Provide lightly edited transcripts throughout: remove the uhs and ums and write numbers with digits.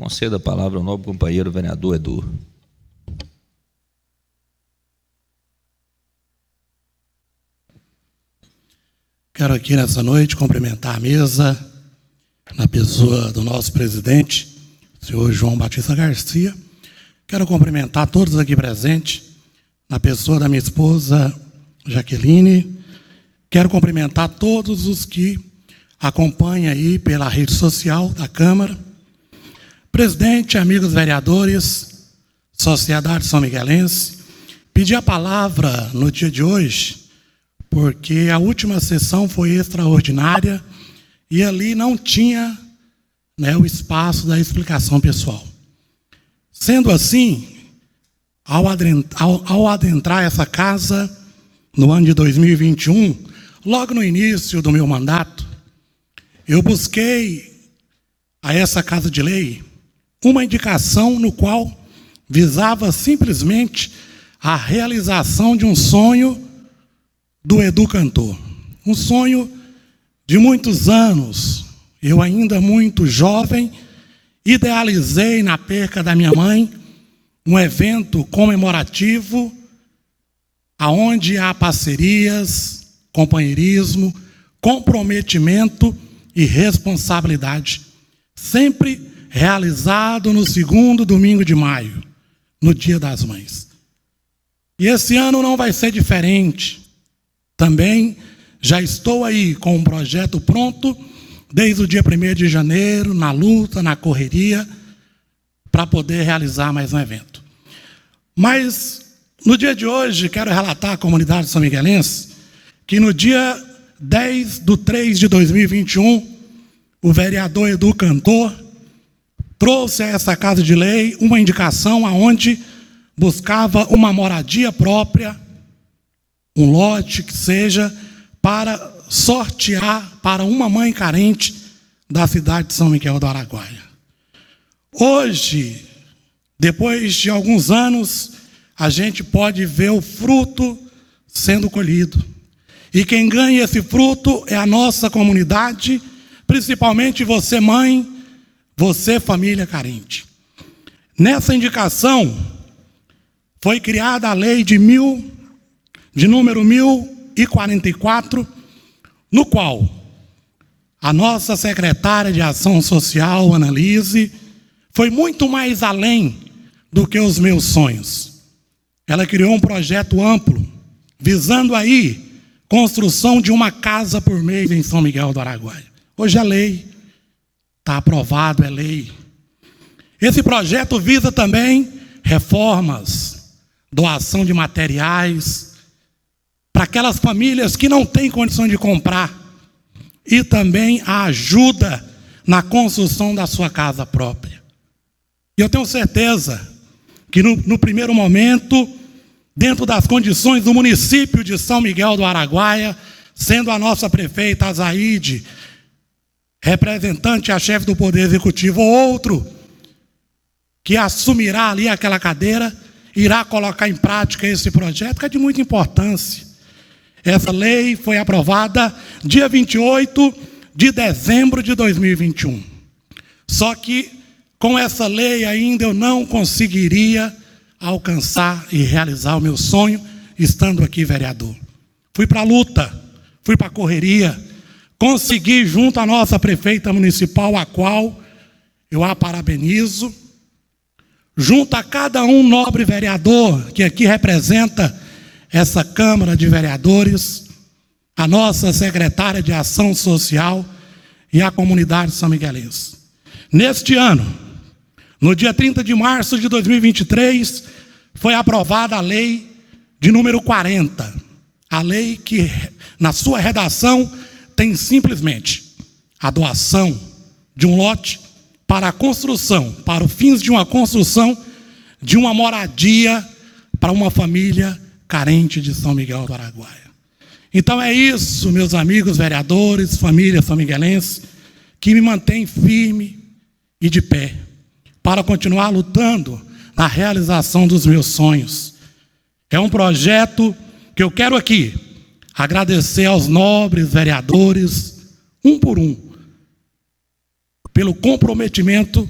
Conceda a palavra ao nobre companheiro vereador Edu. Quero aqui nessa noite cumprimentar a mesa, na pessoa do nosso presidente, senhor João Batista Garcia. Quero cumprimentar todos aqui presentes, na pessoa da minha esposa Jaqueline. Quero cumprimentar todos os que acompanham aí pela rede social da Câmara. Presidente, amigos vereadores, sociedade são miguelense, pedi a palavra no dia de hoje, porque a última sessão foi extraordinária e ali não tinha, o espaço da explicação pessoal. Sendo assim, ao adentrar essa casa no ano de 2021, logo no início do meu mandato, eu busquei a essa Casa de Lei uma indicação no qual visava simplesmente a realização de um sonho do Edu Cantor. Um sonho de muitos anos. Eu ainda muito jovem, idealizei na perca da minha mãe um evento comemorativo aonde há parcerias, companheirismo, comprometimento e responsabilidade, sempre realizado no segundo domingo de maio, no Dia das Mães. E esse ano não vai ser diferente. Também já estou aí com um projeto pronto, desde o dia 1º de janeiro, na luta, na correria, para poder realizar mais um evento. Mas, no dia de hoje, quero relatar à comunidade são miguelense que no dia 10/3 de 2021, o vereador Edu Cantor trouxe a essa Casa de Lei uma indicação aonde buscava uma moradia própria, um lote que seja para sortear para uma mãe carente da cidade de São Miguel do Araguaia. Hoje, depois de alguns anos, a gente pode ver o fruto sendo colhido. E quem ganha esse fruto é a nossa comunidade, principalmente você, mãe, você, família carente. Nessa indicação, foi criada a lei de número 1044, no qual a nossa secretária de Ação Social, Annalise, foi muito mais além do que os meus sonhos. Ela criou um projeto amplo, visando aí construção de uma casa por mês em São Miguel do Araguaia. Hoje é lei, está aprovado, é lei. Esse projeto visa também reformas, doação de materiais, para aquelas famílias que não têm condição de comprar, e também a ajuda na construção da sua casa própria. E eu tenho certeza que no primeiro momento, dentro das condições do município de São Miguel do Araguaia, sendo a nossa prefeita Azaide, representante a chefe do Poder Executivo, ou outro que assumirá ali aquela cadeira, irá colocar em prática esse projeto, que é de muita importância. Essa lei foi aprovada dia 28 de dezembro de 2021. Só que com essa lei ainda eu não conseguiria alcançar e realizar o meu sonho, estando aqui vereador. Fui para a luta, fui para a correria, consegui junto à nossa prefeita municipal, a qual eu a parabenizo, junto a cada um nobre vereador que aqui representa essa Câmara de Vereadores, a nossa secretária de Ação Social e a comunidade são miguelense. Neste ano, no dia 30 de março de 2023, foi aprovada a lei de número 40. A lei que, na sua redação, tem simplesmente a doação de um lote para a construção, para os fins de uma construção de uma moradia para uma família carente de São Miguel do Araguaia. Então é isso, meus amigos vereadores, família são miguelense, que me mantém firme e de pé, para continuar lutando na realização dos meus sonhos. É um projeto que eu quero aqui agradecer aos nobres vereadores, um por um, pelo comprometimento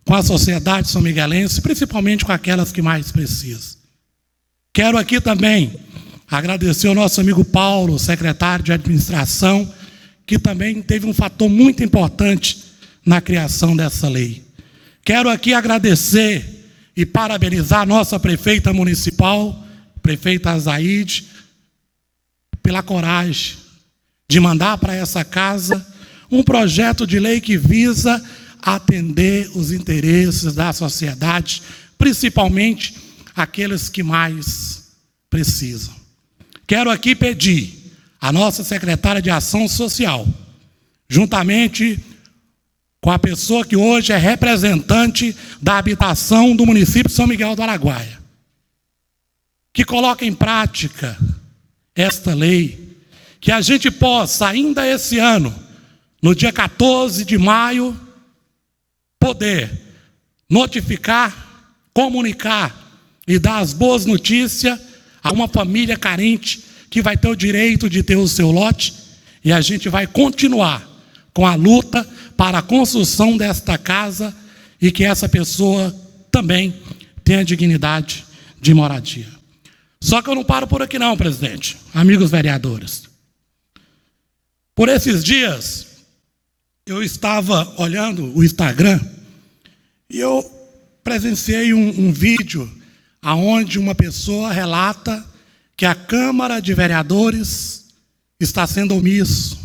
com a sociedade são-miguelense, principalmente com aquelas que mais precisam. Quero aqui também agradecer ao nosso amigo Paulo, secretário de administração, que também teve um fator muito importante na criação dessa lei. Quero aqui agradecer e parabenizar a nossa prefeita municipal, prefeita Azaide, pela coragem de mandar para essa casa um projeto de lei que visa atender os interesses da sociedade, principalmente aqueles que mais precisam. Quero aqui pedir à nossa secretária de Ação Social, juntamente com a pessoa que hoje é representante da habitação do município de São Miguel do Araguaia, que coloque em prática esta lei, que a gente possa, ainda esse ano, no dia 14 de maio, poder notificar, comunicar e dar as boas notícias a uma família carente que vai ter o direito de ter o seu lote, e a gente vai continuar com a luta para a construção desta casa e que essa pessoa também tenha dignidade de moradia. Só que eu não paro por aqui não, presidente, amigos vereadores. Por esses dias, eu estava olhando o Instagram e eu presenciei um vídeo onde uma pessoa relata que a Câmara de Vereadores está sendo omisso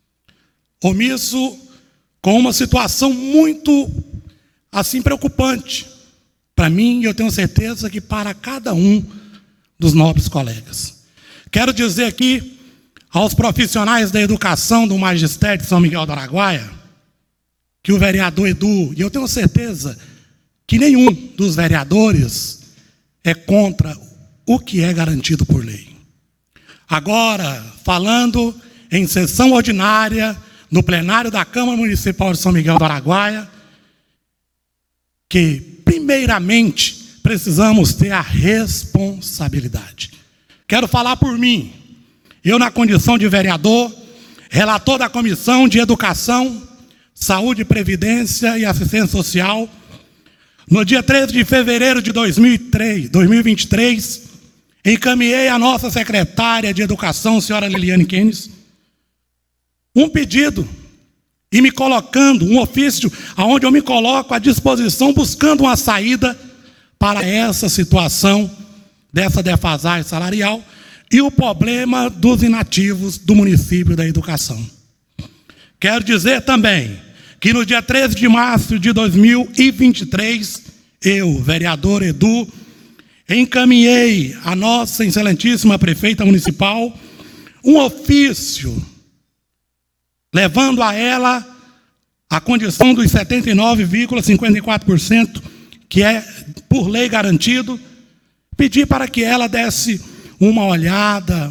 com uma situação muito, assim, preocupante para mim, e eu tenho certeza que para cada um dos nobres colegas. Quero dizer aqui aos profissionais da educação do magistério de São Miguel do Araguaia, que o vereador Edu, e eu tenho certeza que nenhum dos vereadores é contra o que é garantido por lei. Agora, falando em sessão ordinária, no plenário da Câmara Municipal de São Miguel do Araguaia, que, primeiramente, precisamos ter a responsabilidade. Quero falar por mim. Eu, na condição de vereador, relator da Comissão de Educação, Saúde, Previdência e Assistência Social, no dia 13 de fevereiro de 2023, encaminhei à nossa secretária de Educação, senhora Liliane Keynes, um pedido e me colocando, um ofício, onde eu me coloco à disposição, buscando uma saída para essa situação, dessa defasagem salarial e o problema dos inativos do município da educação. Quero dizer também que no dia 13 de março de 2023, eu, vereador Edu, encaminhei à nossa excelentíssima prefeita municipal um ofício, levando a ela a condição dos 79,54%, que é por lei garantido, pedi para que ela desse uma olhada,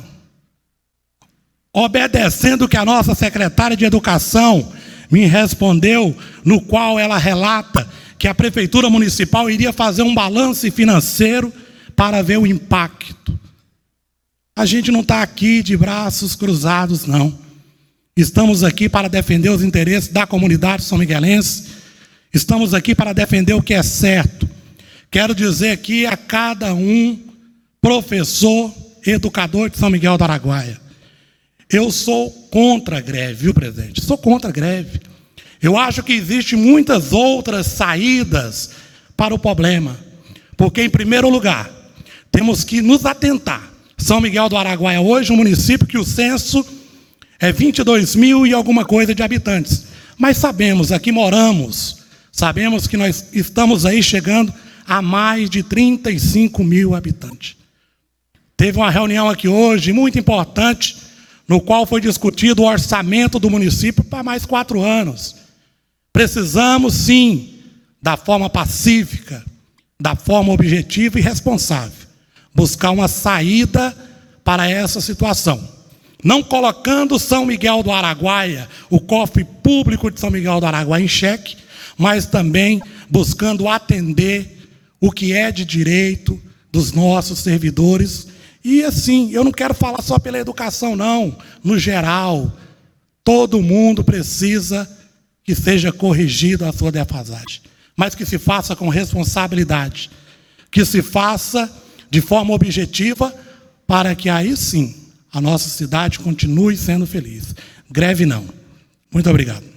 obedecendo o que a nossa secretária de Educação me respondeu, no qual ela relata que a Prefeitura Municipal iria fazer um balanço financeiro para ver o impacto. A gente não está aqui de braços cruzados, não. Estamos aqui para defender os interesses da comunidade são-miguelense, estamos aqui para defender o que é certo. Quero dizer aqui a cada um, professor, educador de São Miguel do Araguaia, eu sou contra a greve, viu, presidente? Sou contra a greve. Eu acho que existem muitas outras saídas para o problema. Porque, em primeiro lugar, temos que nos atentar. São Miguel do Araguaia hoje é um município que o censo é 22 mil e alguma coisa de habitantes. Mas sabemos, aqui moramos, sabemos que nós estamos aí chegando a mais de 35 mil habitantes. Teve uma reunião aqui hoje, muito importante, no qual foi discutido o orçamento do município para mais 4 anos. Precisamos, sim, da forma pacífica, da forma objetiva e responsável, buscar uma saída para essa situação. Não colocando São Miguel do Araguaia, o cofre público de São Miguel do Araguaia em xeque, mas também buscando atender o que é de direito dos nossos servidores. E assim, eu não quero falar só pela educação, não. No geral, todo mundo precisa que seja corrigida a sua defasagem. mas que se faça com responsabilidade, que se faça de forma objetiva, para que aí sim a nossa cidade continue sendo feliz. Greve não. Muito obrigado.